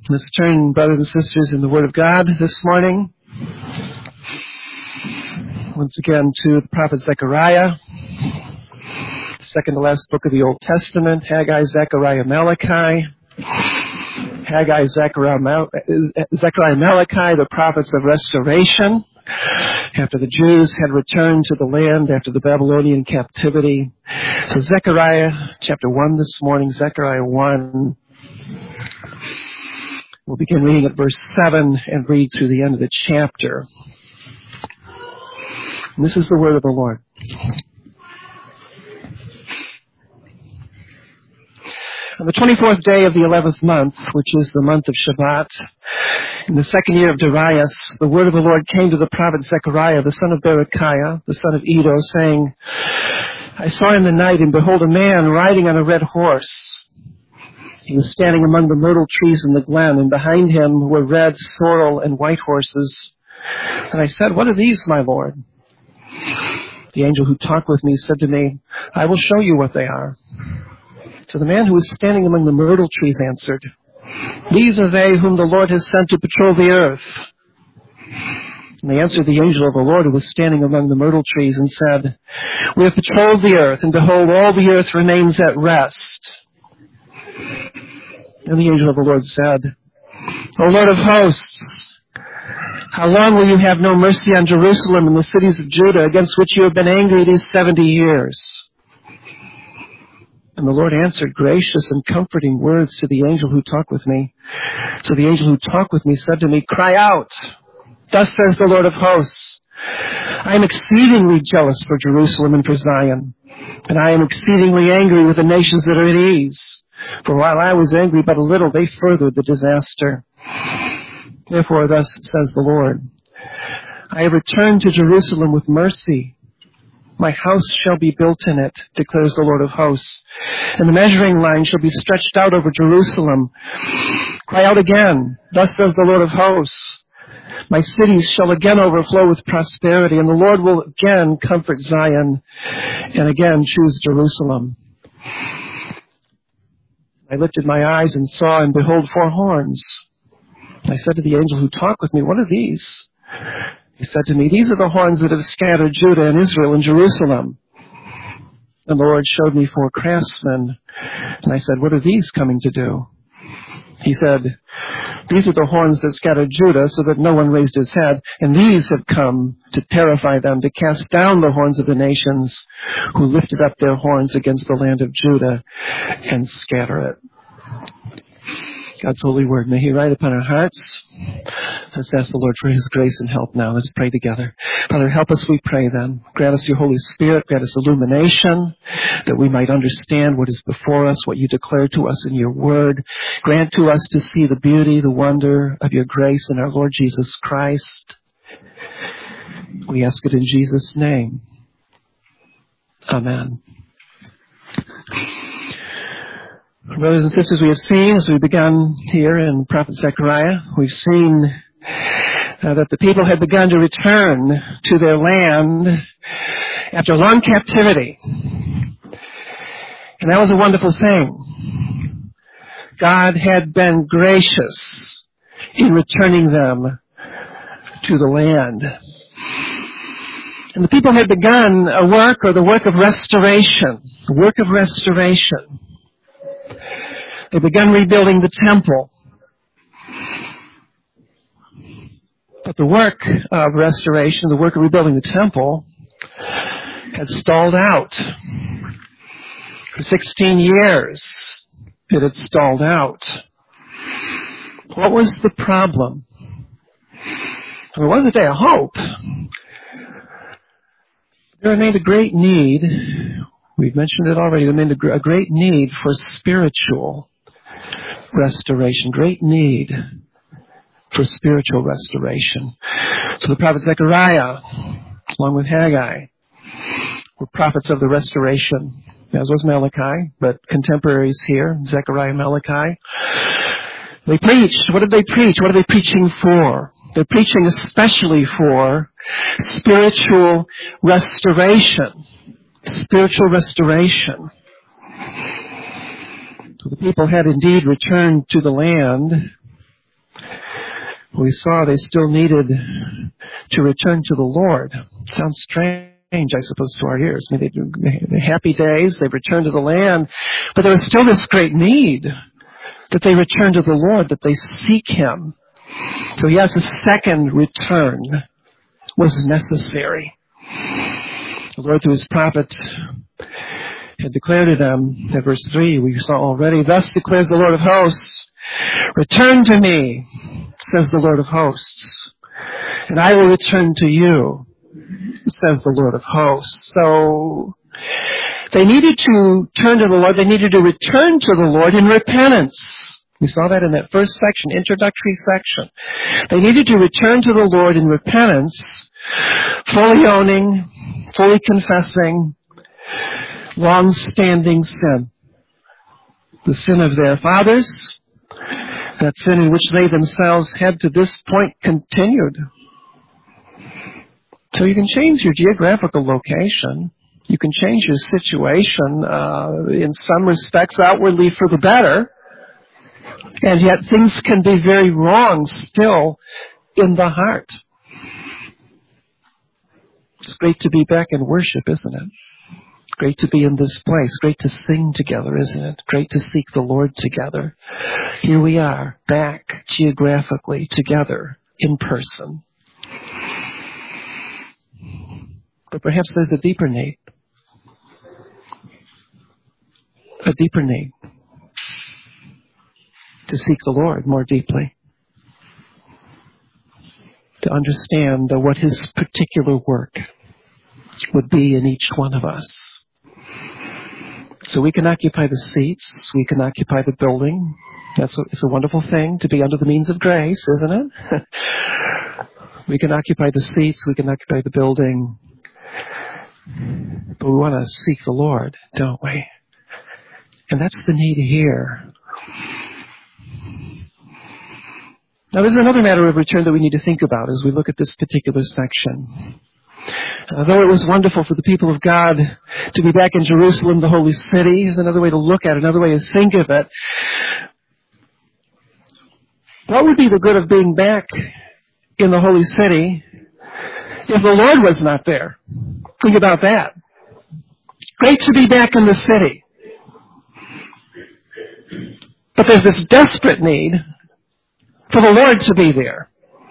Let's turn, brothers and sisters, in the Word of God this morning. Once again to the prophet Zechariah, second to last book of the Old Testament, Haggai, Zechariah, Malachi. Haggai, Zechariah, Malachi, the prophets of restoration, after the Jews had returned to the land after the Babylonian captivity. So Zechariah chapter 1 this morning, Zechariah 1. We'll begin reading at verse 7 and read through the end of the chapter. And this is the word of the Lord. On the 24th day of the 11th month, which is the month of Shevat, in the second year of Darius, the word of the Lord came to the prophet Zechariah, the son of Berechiah, the son of Iddo, saying, I saw in the night, and behold, a man riding on a red horse. He was standing among the myrtle trees in the glen, and behind him were red, sorrel, and white horses. And I said, What are these, my Lord? The angel who talked with me said to me, I will show you what they are. So the man who was standing among the myrtle trees answered, These are they whom the Lord has sent to patrol the earth. And they answered the angel of the Lord who was standing among the myrtle trees and said, We have patrolled the earth, and behold, all the earth remains at rest. And the angel of the Lord said, O Lord of hosts, how long will you have no mercy on Jerusalem and the cities of Judah, against which you have been angry these 70 years? And the Lord answered gracious and comforting words to the angel who talked with me. So the angel who talked with me said to me, Cry out, thus says the Lord of hosts, I am exceedingly jealous for Jerusalem and for Zion, and I am exceedingly angry with the nations that are at ease. For while I was angry but a little, they furthered the disaster. Therefore, thus says the Lord, I have returned to Jerusalem with mercy. My house shall be built in it, declares the Lord of hosts, and the measuring line shall be stretched out over Jerusalem. Cry out again, thus says the Lord of hosts, my cities shall again overflow with prosperity, and the Lord will again comfort Zion, and again choose Jerusalem. I lifted my eyes and saw, and behold, 4 horns. I said to the angel who talked with me, What are these? He said to me, These are the horns that have scattered Judah and Israel and Jerusalem. And the Lord showed me 4 craftsmen. And I said, What are these coming to do? He said, These are the horns that scattered Judah so that no one raised his head. And these have come to terrify them, to cast down the horns of the nations who lifted up their horns against the land of Judah and scatter it. God's holy word, may He write upon our hearts. Let's ask the Lord for His grace and help now. Let's pray together. Father, help us, we pray then. Grant us your Holy Spirit. Grant us illumination that we might understand what is before us, what you declare to us in your word. Grant to us to see the beauty, the wonder of your grace in our Lord Jesus Christ. We ask it in Jesus' name. Amen. Brothers and sisters, we have seen, as we began here in Prophet Zechariah, we've seen that the people had begun to return to their land after a long captivity. And that was a wonderful thing. God had been gracious in returning them to the land. And the people had begun a work, or the work of restoration, the work of restoration. They began rebuilding the temple. But the work of restoration, the work of rebuilding the temple, had stalled out. For 16 years, it had stalled out. What was the problem? There was a day of hope. There remained a great need. We've mentioned it already. There remained a great need for spiritual restoration. Great need for spiritual restoration. So the prophet Zechariah, along with Haggai, were prophets of the restoration, as was Malachi, but contemporaries here, Zechariah and Malachi. They preached. What did they preach? What are they preaching for? They're preaching especially for spiritual restoration. Spiritual restoration. So the people had indeed returned to the land, We saw they still needed to return to the Lord. Sounds strange, I suppose, to our ears. I mean, they happy days, they returned to the land, but there was still this great need that they return to the Lord, that they seek Him. So yes, a second return was necessary. The Lord, through His prophet, had declared to them, at verse 3, we saw already, thus declares the Lord of hosts, return to me, says the Lord of hosts, and I will return to you, says the Lord of hosts. So, they needed to turn to the Lord, they needed to return to the Lord in repentance. We saw that in that first section, introductory section. They needed to return to the Lord in repentance, fully owning, fully confessing long-standing sin. The sin of their fathers, that sin in which they themselves had to this point continued. So you can change your geographical location. You can change your situation in some respects outwardly for the better. And yet things can be very wrong still in the heart. It's great to be back in worship, isn't it? Great to be in this place. Great to sing together, isn't it? Great to seek the Lord together. Here we are, back geographically together in person. But perhaps there's a deeper need. A deeper need to seek the Lord more deeply. To understand what His particular work would be in each one of us. So we can occupy the seats, we can occupy the building. It's a wonderful thing to be under the means of grace, isn't it? We can occupy the seats, we can occupy the building. But we want to seek the Lord, don't we? And that's the need here. Now there's another matter of return that we need to think about as we look at this particular section. Though it was wonderful for the people of God to be back in Jerusalem, the holy city, is another way to look at it, another way to think of it. What would be the good of being back in the holy city if the Lord was not there? Think about that. Great to be back in the city. But there's this desperate need for the Lord to be there.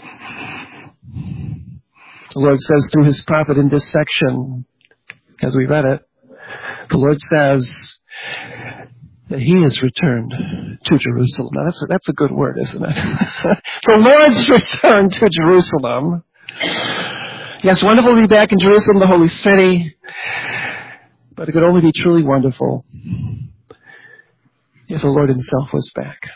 The Lord says through His prophet in this section, as we read it, the Lord says that He has returned to Jerusalem. Now that's a good word, isn't it? The Lord's return to Jerusalem. Yes, wonderful to be back in Jerusalem, the holy city, but it could only be truly wonderful if the Lord Himself was back.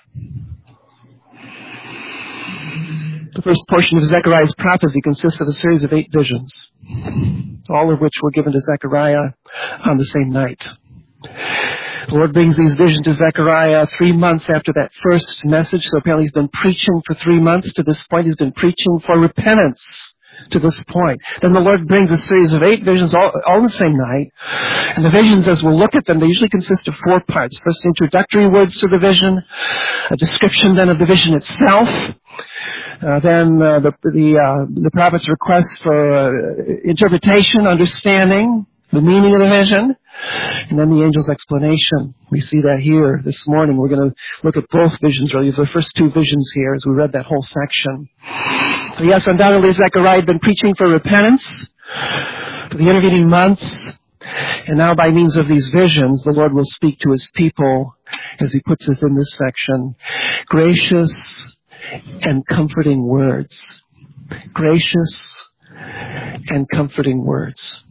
The first portion of Zechariah's prophecy consists of a series of 8 visions, all of which were given to Zechariah on the same night. The Lord brings these visions to Zechariah 3 months after that first message, so apparently He's been preaching for 3 months. To this point, He's been preaching for repentance to this point. Then the Lord brings a series of 8 visions all the same night. And the visions, as we'll look at them, they usually consist of 4 parts. First, introductory words to the vision, a description then of the vision itself, then the prophet's request for interpretation, understanding the meaning of the vision, and then the angel's explanation. We see that here this morning. We're going to look at both visions, really, the first 2 visions here as we read that whole section. So yes, undoubtedly Zechariah had been preaching for repentance for the intervening months, and now by means of these visions, the Lord will speak to His people, as He puts it in this section, gracious and comforting words. Gracious and comforting words.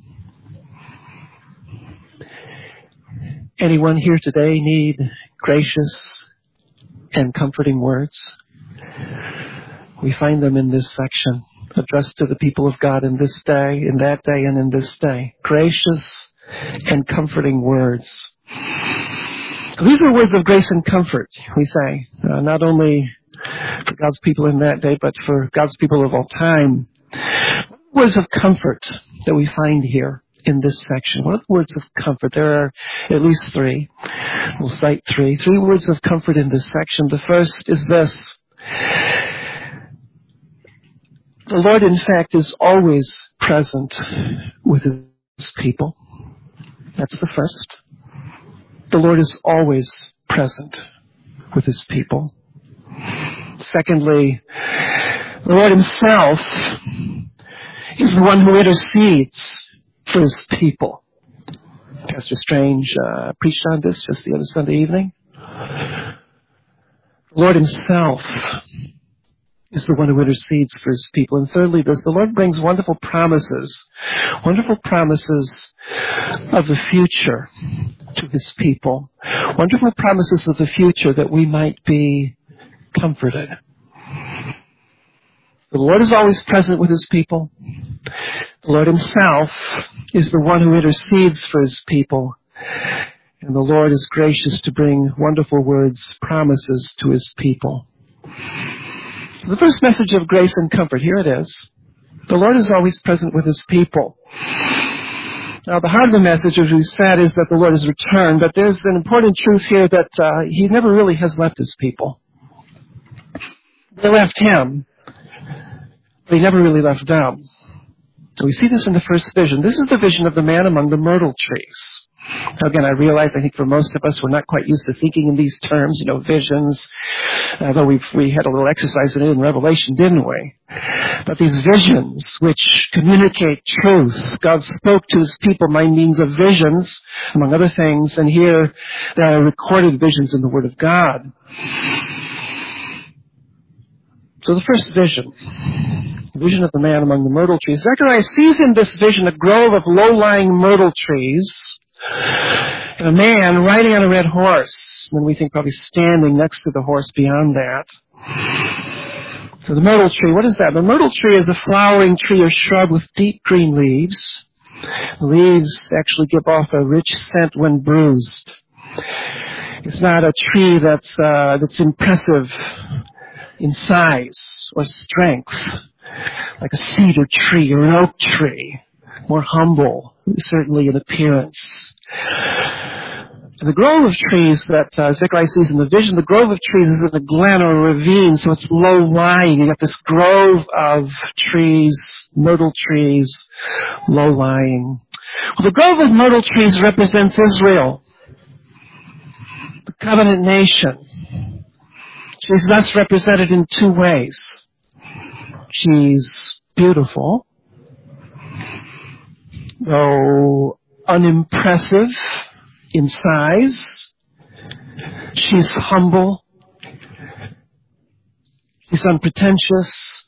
Anyone here today need gracious and comforting words? We find them in this section, addressed to the people of God in this day, in that day, and in this day. Gracious and comforting words. These are words of grace and comfort, we say, not only for God's people in that day, but for God's people of all time. Words of comfort that we find here in this section. What are the words of comfort? There are at least 3. We'll cite 3. 3 words of comfort in this section. The first is this: The Lord, in fact, is always present with His people. That's the first. The Lord is always present with His people. Secondly, the Lord Himself is the one who intercedes for His people. Pastor Strange preached on this just the other Sunday evening. The Lord Himself is the one who intercedes for His people. And thirdly, the Lord brings wonderful promises of the future to His people. Wonderful promises of the future that we might be comforted. The Lord is always present with His people. The Lord Himself is the one who intercedes for His people. And the Lord is gracious to bring wonderful words, promises to His people. The first message of grace and comfort, here it is. The Lord is always present with His people. Now, the heart of the message, as we said, is that the Lord has returned, but there's an important truth here that He never really has left His people. They left Him, but He never really left them. So we see this in the first vision. This is the vision of the man among the myrtle trees. Now again, I realize, I think for most of us, we're not quite used to thinking in these terms, visions, although we had a little exercise in it in Revelation, didn't we? But these visions, which communicate truth, God spoke to His people by means of visions, among other things, and here there are recorded visions in the Word of God. So the first vision, the vision of the man among the myrtle trees. Zechariah sees in this vision a grove of low-lying myrtle trees, and a man riding on a red horse, and we think probably standing next to the horse beyond that. So the myrtle tree, what is that? The myrtle tree is a flowering tree or shrub with deep green leaves. The leaves actually give off a rich scent when bruised. It's not a tree that's impressive in size or strength, like a cedar tree or an oak tree. More humble, certainly in appearance. And the grove of trees that Zechariah sees in the vision, the grove of trees is in a glen or a ravine, so it's low-lying. You got this grove of trees, myrtle trees, low-lying. Well, the grove of myrtle trees represents Israel, the covenant nation. She's thus represented in two ways. She's beautiful, though unimpressive in size. She's humble. She's unpretentious.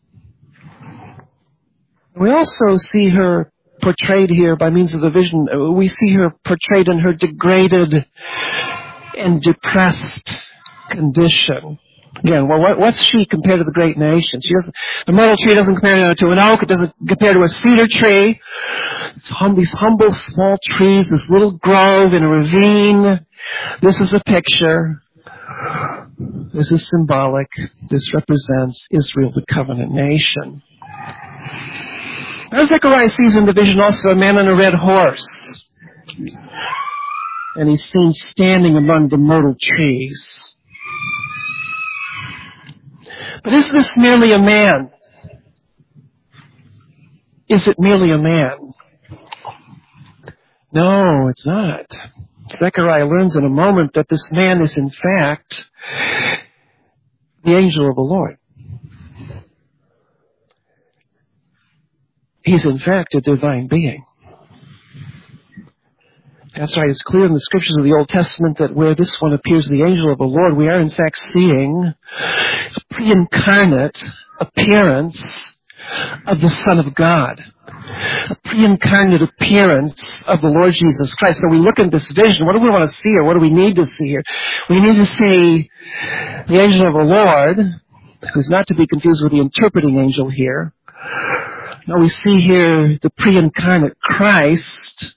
We also see her portrayed here by means of the vision. We see her portrayed in her degraded and depressed condition. Again, well, what's she compared to the great nations? The myrtle tree doesn't compare to an oak. It doesn't compare to a cedar tree. It's these humble small trees, this little grove in a ravine. This is a picture. This is symbolic. This represents Israel, the covenant nation. Now Zechariah sees in the vision also a man on a red horse. And he's seen standing among the myrtle trees. But is this merely a man? Is it merely a man? No, it's not. Zechariah learns in a moment that this man is in fact the angel of the Lord. He's in fact a divine being. That's right, it's clear in the scriptures of the Old Testament that where this one appears the angel of the Lord, we are in fact seeing a pre-incarnate appearance of the Son of God. A pre-incarnate appearance of the Lord Jesus Christ. So we look at this vision, what do we want to see here? What do we need to see here? We need to see the angel of the Lord, who's not to be confused with the interpreting angel here. No, we see here the pre-incarnate Christ,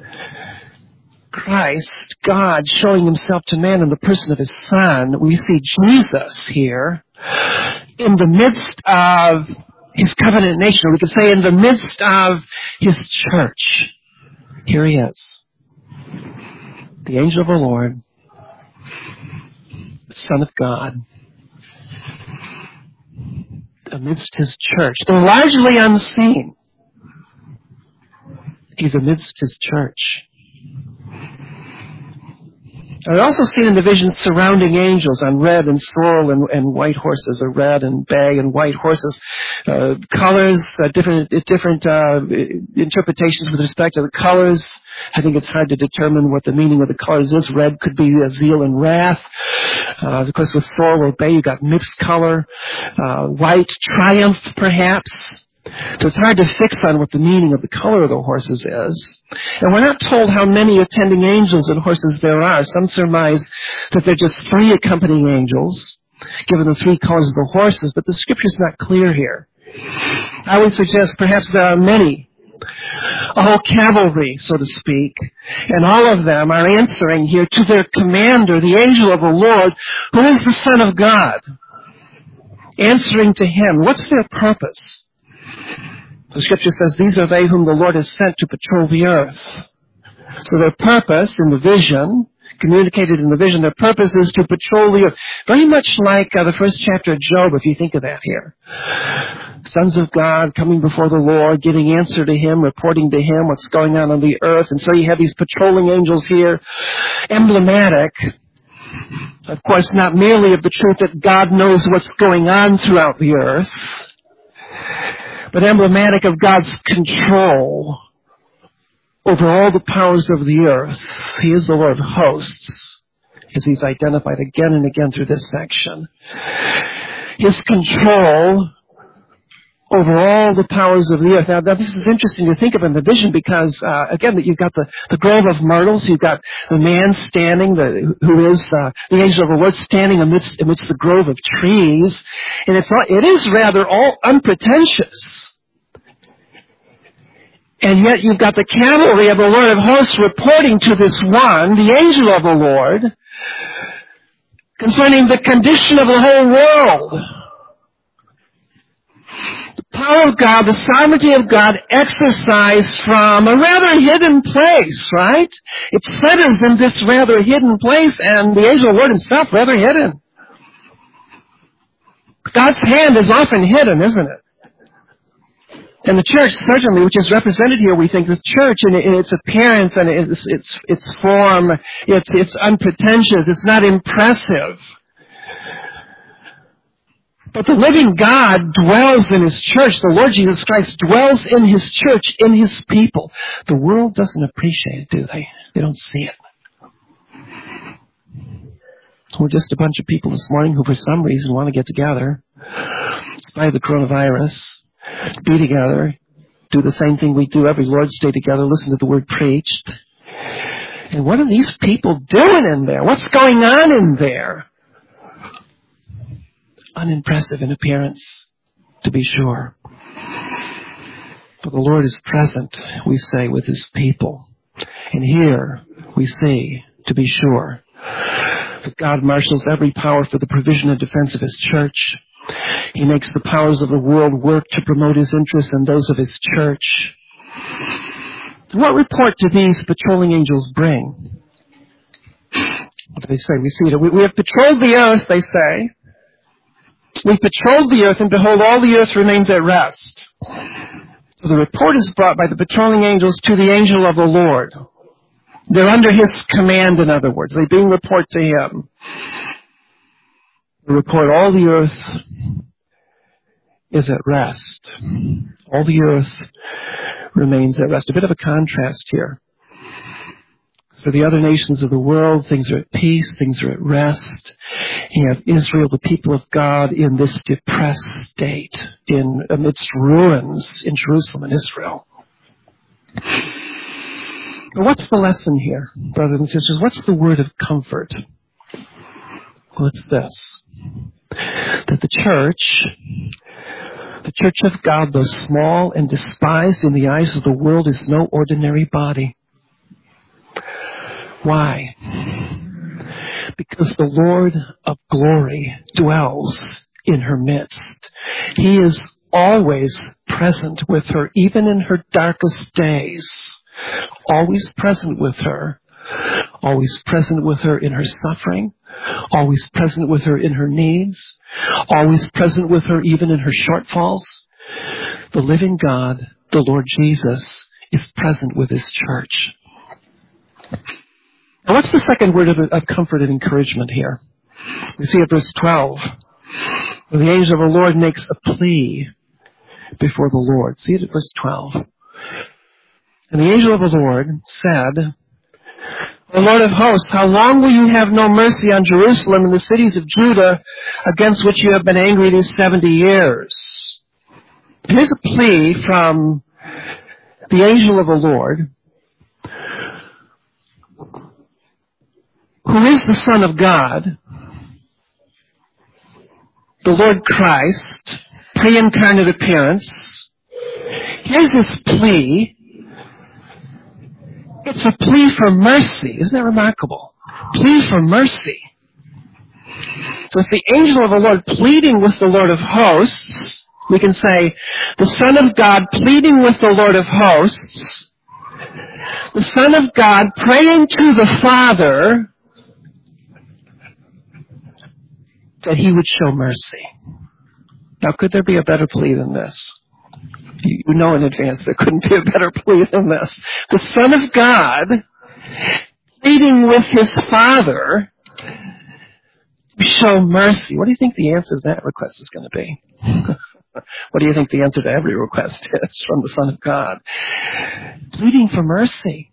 God, showing Himself to man in the person of His Son. We see Jesus here in the midst of His covenant nation, or we could say in the midst of His church. Here He is, the angel of the Lord, the Son of God, amidst his church. Though largely unseen, he's amidst his church. I've also seen in the vision surrounding angels on red and sorrel and white horses, or red and bay and white horses. Colors, different interpretations with respect to the colors. I think it's hard to determine what the meaning of the colors is. Red could be zeal and wrath. Of course, with sorrel or bay, you've got mixed color. White, triumph, perhaps. So it's hard to fix on what the meaning of the color of the horses is. And we're not told how many attending angels and horses there are. Some surmise that they're just 3 accompanying angels, given the 3 colors of the horses, but the scripture's not clear here. I would suggest perhaps there are many, a whole cavalry, so to speak, and all of them are answering here to their commander, the angel of the Lord, who is the Son of God, answering to him. What's their purpose? The scripture says, these are they whom the Lord has sent to patrol the earth. So their purpose in the vision, communicated in the vision, their purpose is to patrol the earth. Very much like the first chapter of Job, if you think of that here. Sons of God coming before the Lord, giving answer to him, reporting to him what's going on the earth. And so you have these patrolling angels here, emblematic, of course, not merely of the truth that God knows what's going on throughout the earth, but emblematic of God's control over all the powers of the earth. He is the Lord of hosts, as he's identified again and again through this section. His control over all the powers of the earth. Now this is interesting to think of in the vision because, again, that you've got the grove of myrtles, you've got the man standing, who is the angel of the Lord standing amidst the grove of trees, and it is rather all unpretentious. And yet you've got the cavalry of the Lord of hosts reporting to this one, the angel of the Lord, concerning the condition of the whole world. The power of God, the sovereignty of God exercised from a rather hidden place, right? It centers in this rather hidden place, and the angel of the Lord himself rather hidden. God's hand is often hidden, isn't it? And the church, certainly, which is represented here, we think the church in its appearance and its form, it's unpretentious, it's not impressive. But the living God dwells in his church. The Lord Jesus Christ dwells in his church, in his people. The world doesn't appreciate it, do they? They don't see it. We're just a bunch of people this morning who for some reason want to get together, in spite of the coronavirus, be together, do the same thing we do every Lord's Day together, listen to the word preached. And what are these people doing in there? What's going on in there? Unimpressive in appearance, to be sure. But the Lord is present, we say, with his people. And here we see, to be sure, that God marshals every power for the provision and defense of his church. He makes the powers of the world work to promote his interests and those of his church. What report do these patrolling angels bring? What do they say? We see it. We have patrolled the earth, they say. We patrolled the earth, and behold, all the earth remains at rest. So the report is brought by the patrolling angels to the angel of the Lord. They're under his command, in other words. They bring report to him. They report all the earth is at rest. All the earth remains at rest. A bit of a contrast here. For the other nations of the world, things are at peace, things are at rest. You have Israel, the people of God, in this depressed state, amidst ruins in Jerusalem and Israel. But what's the lesson here, brothers and sisters? What's the word of comfort? Well, it's this. That the church of God, though small and despised in the eyes of the world, is no ordinary body. Why? Because the Lord of glory dwells in her midst. He is always present with her, even in her darkest days. Always present with her. Always present with her in her suffering. always present with her in her needs, always present with her even in her shortfalls. The living God, the Lord Jesus, is present with His church. Now what's the second word of comfort and encouragement here? We see at verse 12, where the angel of the Lord makes a plea before the Lord. See it at verse 12. And the angel of the Lord said, O Lord of hosts, how long will you have no mercy on Jerusalem and the cities of Judah against which you have been angry these 70 years? Here's a plea from the angel of the Lord, who is the Son of God, the Lord Christ, pre-incarnate appearance. Here's his plea. It's a plea for mercy. Isn't that remarkable? Plea for mercy. So it's the angel of the Lord pleading with the Lord of hosts. We can say, the Son of God pleading with the Lord of hosts. The Son of God praying to the Father that He would show mercy. Now, could there be a better plea than this? You know in advance there couldn't be a better plea than this. The Son of God pleading with His Father to show mercy. What do you think the answer to that request is going to be? What do you think the answer to every request is from the Son of God? Pleading for mercy.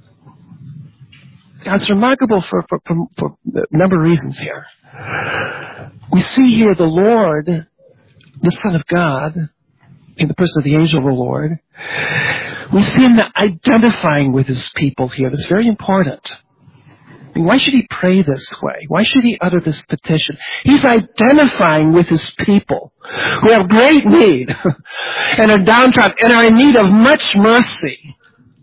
Now, it's remarkable for a number of reasons here. We see here the Lord, the Son of God, in the person of the angel of the Lord. We see Him identifying with His people here. That's very important. I mean, why should He pray this way? Why should He utter this petition? He's identifying with His people who have great need and are downtrodden and are in need of much mercy.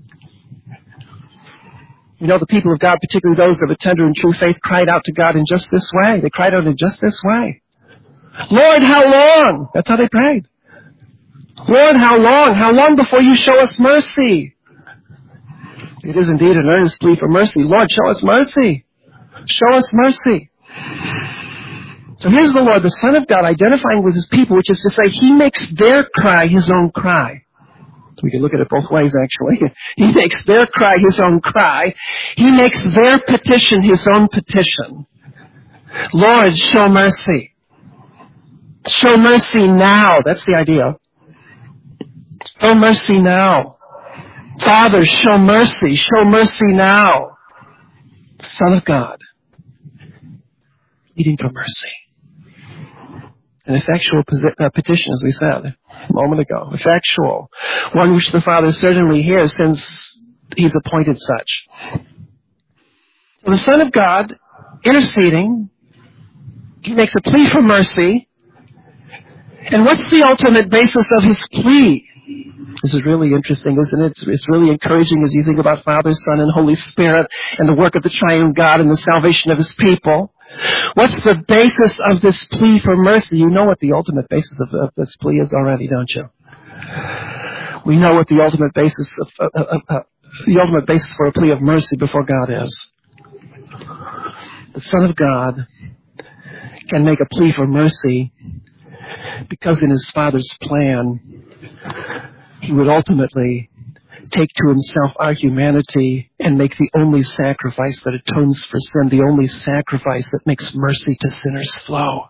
You know, the people of God, particularly those of a tender and true faith, cried out to God in just this way. They cried out in just this way. Lord, how long? That's how they prayed. Lord, how long? How long before you show us mercy? It is indeed an earnest plea for mercy. Lord, show us mercy. Show us mercy. So here's the Lord, the Son of God, identifying with His people, which is to say, He makes their cry His own cry. We can look at it both ways, actually. He makes their cry His own cry. He makes their petition His own petition. Lord, show mercy. Show mercy now. That's the idea. Show mercy now. Father, show mercy. Show mercy now. Son of God, pleading for mercy. An effectual petition, as we said a moment ago. Effectual. One which the Father certainly hears since He's appointed such. So the Son of God, interceding, He makes a plea for mercy. And what's the ultimate basis of His plea? This is really interesting, isn't it? It's really encouraging as you think about Father, Son, and Holy Spirit and the work of the Triune God and the salvation of His people. What's the basis of this plea for mercy? You know what the ultimate basis of this plea is already, don't you? We know what the ultimate basis for a plea of mercy before God is. The Son of God can make a plea for mercy because in His Father's plan, He would ultimately take to Himself our humanity and make the only sacrifice that atones for sin, the only sacrifice that makes mercy to sinners flow.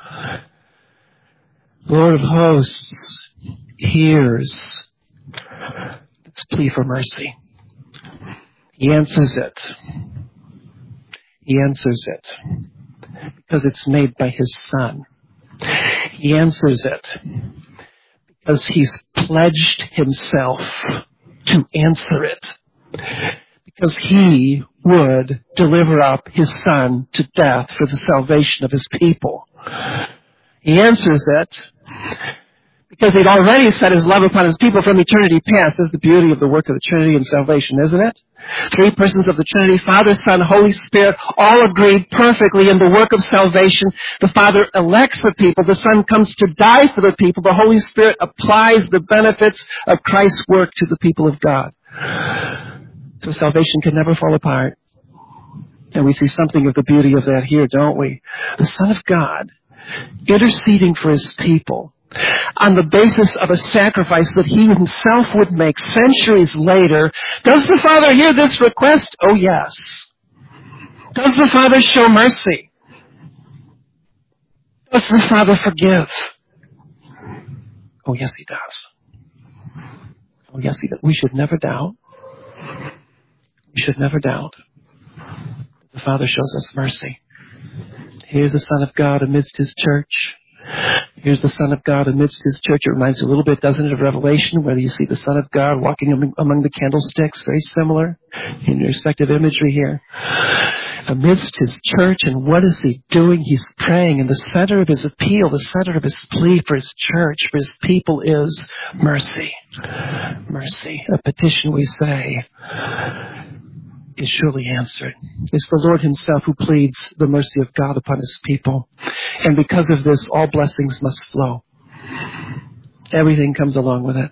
Lord of hosts hears this plea for mercy. He answers it. He answers it because it's made by His Son. He answers it because He's pledged Himself to answer it. Because He would deliver up His Son to death for the salvation of His people. He answers it because He'd already set His love upon His people from eternity past. That's the beauty of the work of the Trinity and salvation, isn't it? Three persons of the Trinity, Father, Son, Holy Spirit, all agreed perfectly in the work of salvation. The Father elects the people. The Son comes to die for the people. The Holy Spirit applies the benefits of Christ's work to the people of God. So salvation can never fall apart. And we see something of the beauty of that here, don't we? The Son of God interceding for his people on the basis of a sacrifice that he himself would make centuries later. Does the Father hear this request? Oh, yes. Does the Father show mercy? Does the Father forgive? Oh, yes, he does. Oh, yes, he does. We should never doubt. We should never doubt. The Father shows us mercy. Here's the Son of God amidst his church. Here's the Son of God amidst his church. It reminds you a little bit, doesn't it, of Revelation, where you see the Son of God walking among the candlesticks, very similar in respective imagery here. Amidst his church, and what is he doing? He's praying, and the center of his appeal, the center of his plea for his church, for his people is mercy. Mercy. A petition, we say, is surely answered. It's the Lord himself who pleads the mercy of God upon his people. And because of this, all blessings must flow. Everything comes along with it.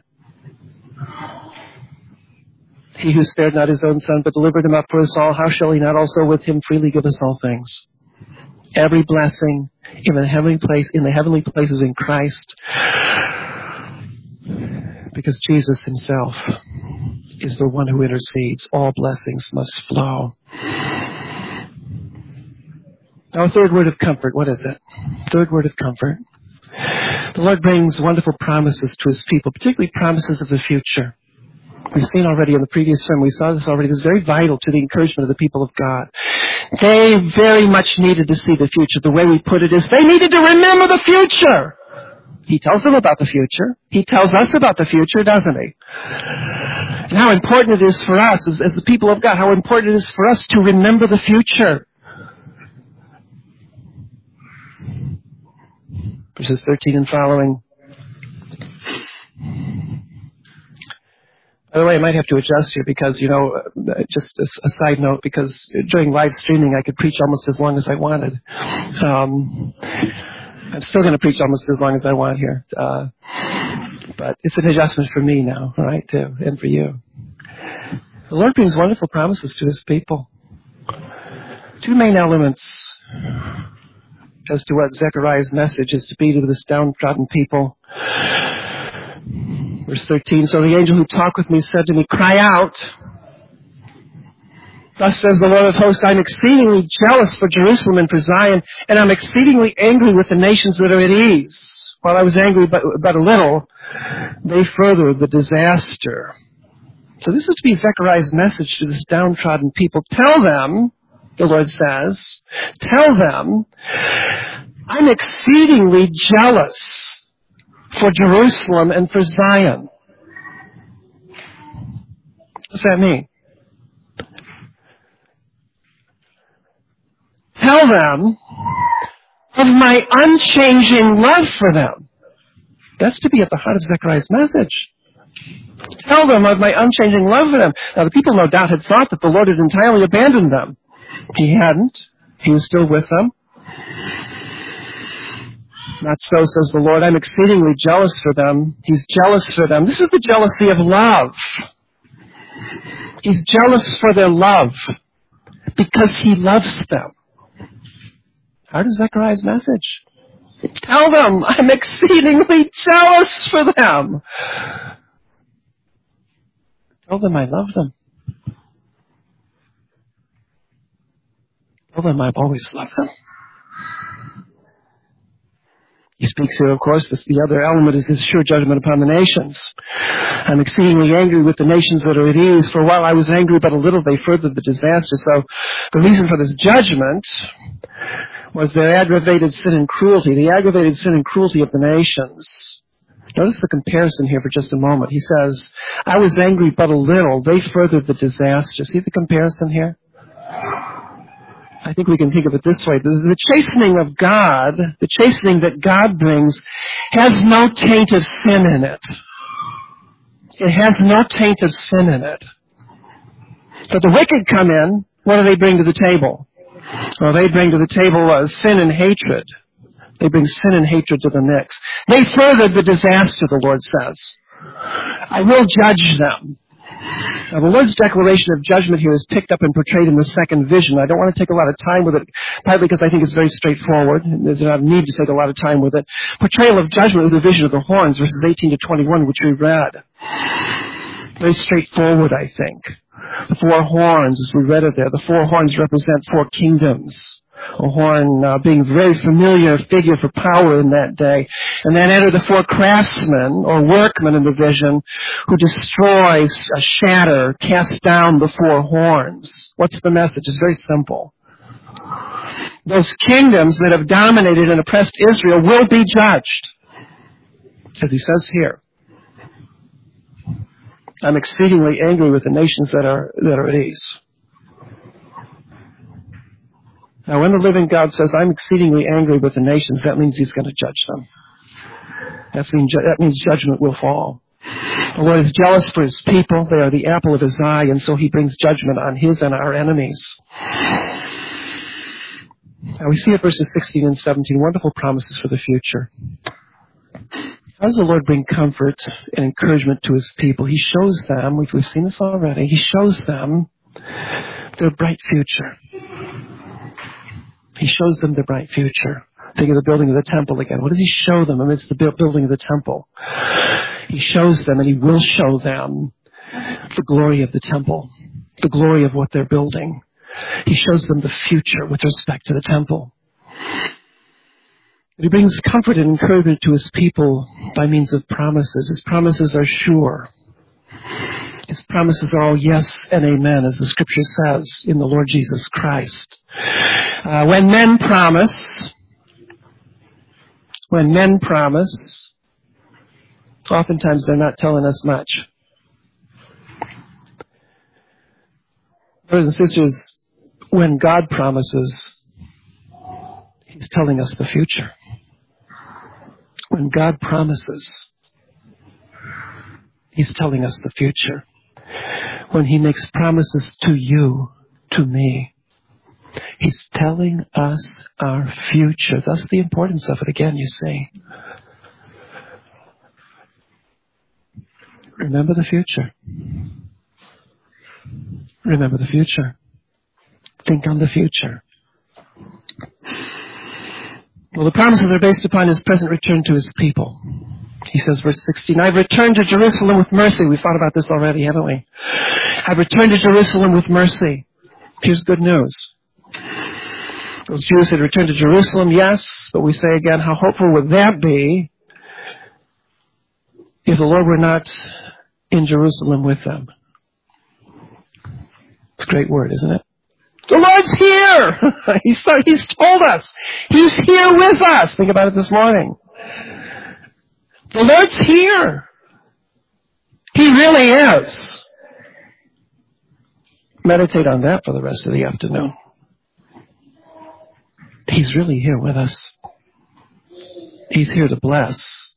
He who spared not his own Son, but delivered him up for us all, how shall he not also with him freely give us all things? Every blessing in the heavenly places in Christ, because Jesus himself is the one who intercedes. All blessings must flow. Now, a third word of comfort. What is it? Third word of comfort. The Lord brings wonderful promises to his people, particularly promises of the future. We've seen already in the previous sermon, we saw this already. This is very vital to the encouragement of the people of God. They very much needed to see the future. The way we put it is they needed to remember the future. He tells them about the future. He tells us about the future, doesn't he? And how important it is for us, as the people of God, how important it is for us to remember the future. Verses 13 and following. By the way, I might have to adjust here because, just a side note, because during live streaming I could preach almost as long as I wanted. I'm still going to preach almost as long as I want here. But it's an adjustment for me now, right, too, and for you. The Lord brings wonderful promises to his people. Two main elements as to what Zechariah's message is to be to this downtrodden people. Verse 13, so the angel who talked with me said to me, cry out. Thus says the Lord of hosts, I'm exceedingly jealous for Jerusalem and for Zion, and I'm exceedingly angry with the nations that are at ease. While I was angry but a little, they furthered the disaster. So this is to be Zechariah's message to this downtrodden people. Tell them, the Lord says, tell them, I'm exceedingly jealous for Jerusalem and for Zion. What does that mean? Tell them of my unchanging love for them. That's to be at the heart of Zechariah's message. Tell them of my unchanging love for them. Now, the people no doubt had thought that the Lord had entirely abandoned them. He hadn't. He was still with them. Not so, says the Lord. I'm exceedingly jealous for them. He's jealous for them. This is the jealousy of love. He's jealous for their love because he loves them. How does Zechariah's message? Tell them I'm exceedingly jealous for them. Tell them I love them. Tell them I've always loved them. He speaks here, of course, the other element is his sure judgment upon the nations. I'm exceedingly angry with the nations that are at ease, for while I was angry but a little, they furthered the disaster. So the reason for this judgment was their aggravated sin and cruelty, the aggravated sin and cruelty of the nations. Notice the comparison here for just a moment. He says, I was angry but a little, they furthered the disaster. See the comparison here? I think we can think of it this way. The chastening of God, the chastening that God brings, has no taint of sin in it. It has no taint of sin in it. But the wicked come in, what do they bring to the table? Well, they bring to the table sin and hatred. They bring sin and hatred to the mix. They furthered the disaster, the Lord says. I will judge them. Now, the Lord's declaration of judgment here is picked up and portrayed in the second vision. I don't want to take a lot of time with it, partly because I think it's very straightforward. There's not a need to take a lot of time with it. Portrayal of judgment with the vision of the horns, verses 18 to 21, which we read. Very straightforward, I think. The four horns, as we read it there, the four horns represent four kingdoms. A horn being a very familiar figure for power in that day. And then enter the four craftsmen or workmen in the vision who destroy, shatter, cast down the four horns. What's the message? It's very simple. Those kingdoms that have dominated and oppressed Israel will be judged. As he says here. I'm exceedingly angry with the nations that are at ease. Now, when the living God says, I'm exceedingly angry with the nations, that means he's going to judge them. That means judgment will fall. The Lord is jealous for his people. They are the apple of his eye, and so he brings judgment on his and our enemies. Now, we see at verses 16 and 17 wonderful promises for the future. How does the Lord bring comfort and encouragement to his people? He shows them, we've seen this already, he shows them their bright future. He shows them the bright future. Think of the building of the temple again. What does he show them amidst the building of the temple? He shows them, and he will show them, the glory of the temple, the glory of what they're building. He shows them the future with respect to the temple. He brings comfort and encouragement to his people by means of promises. His promises are sure. His promises are all yes and amen, as the scripture says in the Lord Jesus Christ. When men promise, oftentimes they're not telling us much. Brothers and sisters, when God promises, he's telling us the future. When God promises, he's telling us the future. When he makes promises to you, to me, he's telling us our future. That's the importance of it again, you see. Remember the future. Remember the future. Think on the future. Well, the promises are based upon his present return to his people. He says, verse 16, I've returned to Jerusalem with mercy. We've thought about this already, haven't we? I've returned to Jerusalem with mercy. Here's good news. Those Jews had returned to Jerusalem, yes, but we say again, how hopeful would that be if the Lord were not in Jerusalem with them? It's a great word, isn't it? The Lord's here! He's told us. He's here with us. Think about it this morning. The Lord's here. He really is. Meditate on that for the rest of the afternoon. He's really here with us. He's here to bless.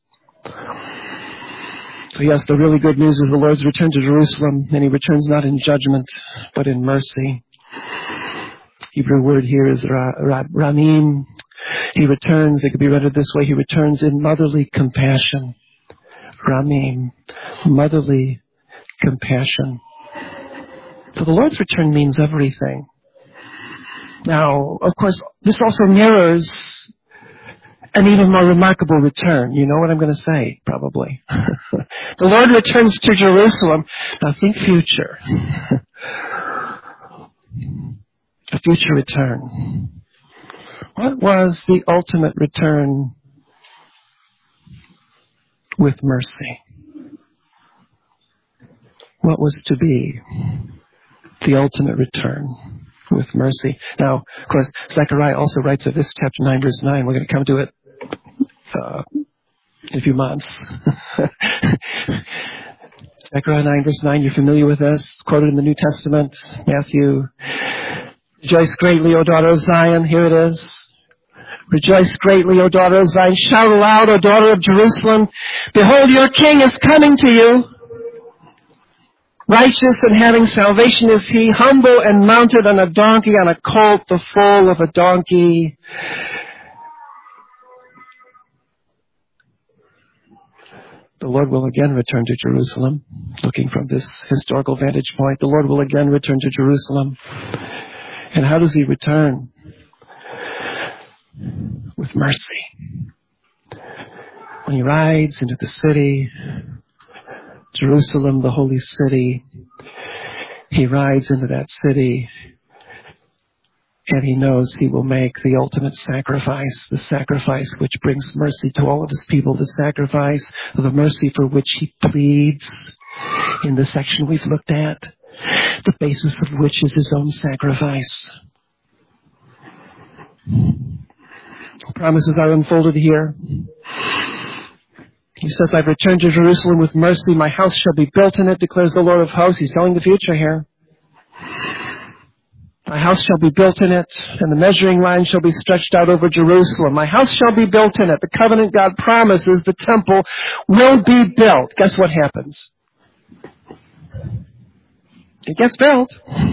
So yes, the really good news is the Lord's returned to Jerusalem, and he returns not in judgment, but in mercy. Hebrew word here is ramim. He returns, it could be rendered this way, he returns in motherly compassion. Ramim, motherly compassion. So the Lord's return means everything. Now, of course, this also mirrors an even more remarkable return. You know what I'm going to say, probably. The Lord returns to Jerusalem. Now think future. A future return. What was the ultimate return with mercy? What was to be the ultimate return with mercy? Now, of course, Zechariah also writes of this, chapter 9, verse 9. We're going to come to it in a few months. Zechariah 9, verse 9, you're familiar with this. It's quoted in the New Testament. Matthew, rejoice greatly, O daughter of Zion. Here it is. Rejoice greatly, O daughter of Zion. Shout aloud, O daughter of Jerusalem. Behold, your king is coming to you. Righteous and having salvation is he, humble and mounted on a donkey, on a colt, the foal of a donkey. The The Lord will again return to Jerusalem. Looking from this historical vantage point, the Lord will again return to Jerusalem. And how does he return? With mercy. When he rides into the city, Jerusalem, the holy city, he rides into that city and he knows he will make the ultimate sacrifice, the sacrifice which brings mercy to all of his people, the sacrifice of the mercy for which he pleads in the section we've looked at, the basis of which is his own sacrifice. Promises are unfolded here. He says, I've returned to Jerusalem with mercy. My house shall be built in it, declares the Lord of hosts. He's telling the future here. My house shall be built in it, and the measuring line shall be stretched out over Jerusalem. My house shall be built in it. The covenant God promises the temple will be built. Guess what happens? It gets built.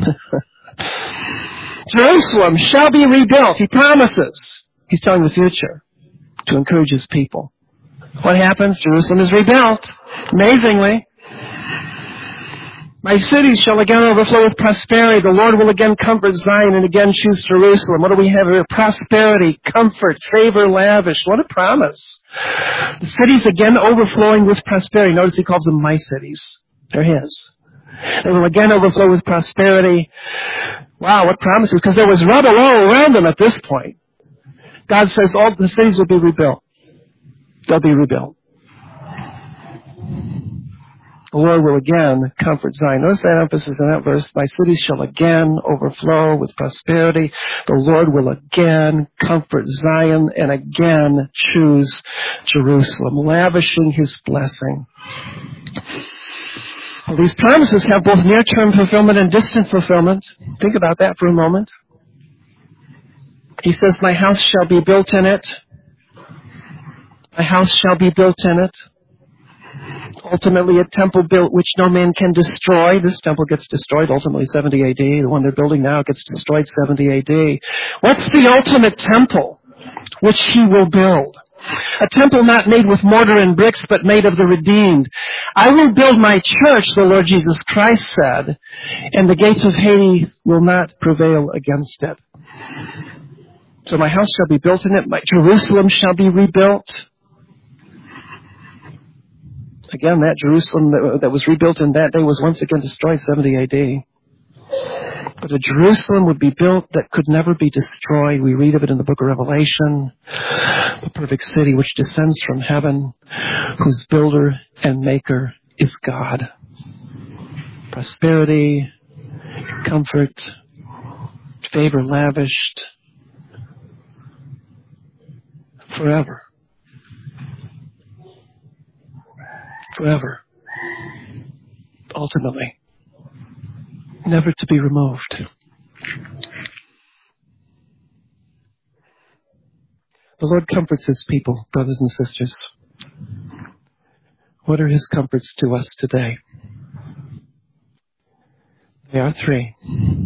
Jerusalem shall be rebuilt. He promises. He's telling the future to encourage his people. What happens? Jerusalem is rebuilt. Amazingly. My cities shall again overflow with prosperity. The Lord will again comfort Zion and again choose Jerusalem. What do we have here? Prosperity, comfort, favor, lavish. What a promise. The cities again overflowing with prosperity. Notice he calls them my cities. They're his. They will again overflow with prosperity. Wow, what promises. Because there was rubble all around them at this point. God says all the cities will be rebuilt. They'll be rebuilt. The Lord will again comfort Zion. Notice that emphasis in that verse. My cities shall again overflow with prosperity. The Lord will again comfort Zion and again choose Jerusalem, lavishing his blessing. Well, these promises have both near-term fulfillment and distant fulfillment. Think about that for a moment. He says, my house shall be built in it. My house shall be built in it. Ultimately, a temple built which no man can destroy. This temple gets destroyed ultimately 70 AD. The one they're building now gets destroyed 70 AD. What's the ultimate temple which he will build? A temple not made with mortar and bricks, but made of the redeemed. I will build my church, the Lord Jesus Christ said, and the gates of Hades will not prevail against it. So my house shall be built in it. My Jerusalem shall be rebuilt. Again, that Jerusalem that was rebuilt in that day was once again destroyed 70 AD. But a Jerusalem would be built that could never be destroyed. We read of it in the book of Revelation. The perfect city which descends from heaven, whose builder and maker is God. Prosperity, comfort, favor lavished, forever. Forever. Ultimately. Never to be removed. The Lord comforts his people, brothers and sisters. What are his comforts to us today? They are three.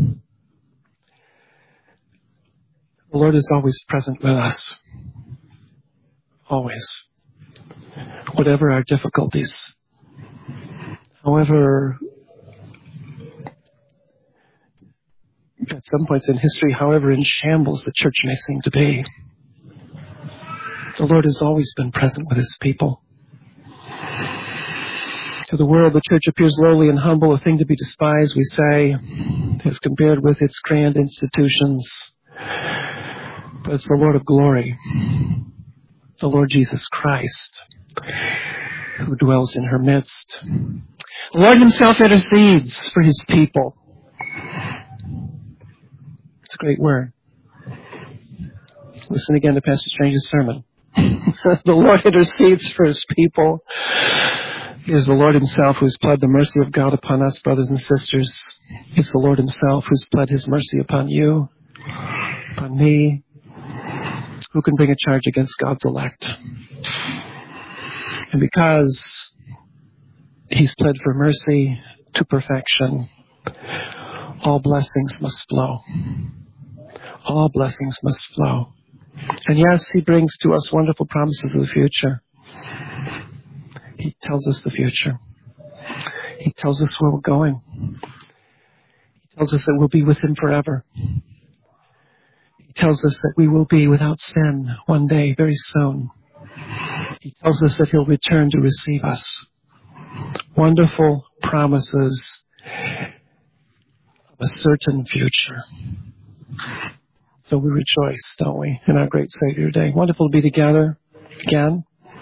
The Lord is always present with us. Always. Whatever our difficulties, however, at some points in history, however in shambles the church may seem to be, the Lord has always been present with his people. To the world, the church appears lowly and humble, a thing to be despised, we say, as compared with its grand institutions. But it's the Lord of glory, the Lord Jesus Christ, who dwells in her midst. The Lord himself intercedes for his people. It's a great word. Listen again to Pastor Strange's sermon. The Lord intercedes for his people. It is the Lord himself who has pled the mercy of God upon us, brothers and sisters. It's the Lord himself who has pled his mercy upon you, upon me. Who can bring a charge against God's elect? And because he's pled for mercy to perfection, all blessings must flow. All blessings must flow. And yes, he brings to us wonderful promises of the future. He tells us the future. He tells us where we're going. He tells us that we'll be with him forever. He tells us that we will be without sin one day, very soon. He tells us that he'll return to receive us. Wonderful promises of a certain future. So we rejoice, don't we, in our great Savior today. Wonderful to be together again.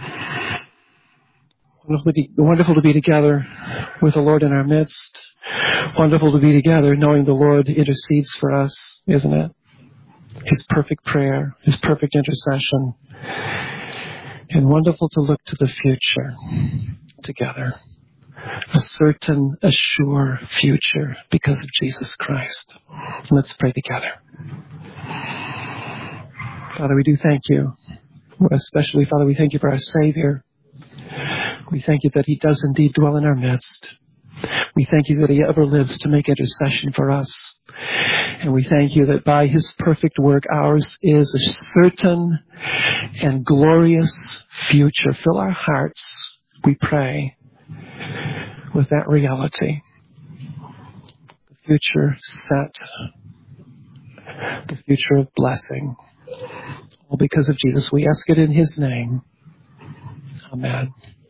Wonderful to be together with the Lord in our midst. Wonderful to be together knowing the Lord intercedes for us, isn't it? His perfect prayer, his perfect intercession. And wonderful to look to the future together. A certain, a sure future because of Jesus Christ. Let's pray together. Father, we do thank you. Especially, Father, we thank you for our Savior. We thank you that he does indeed dwell in our midst. We thank you that he ever lives to make intercession for us. And we thank you that by his perfect work, ours is a certain and glorious future. Fill our hearts, we pray, with that reality. The future set. The future of blessing. All because of Jesus. We ask it in his name. Amen.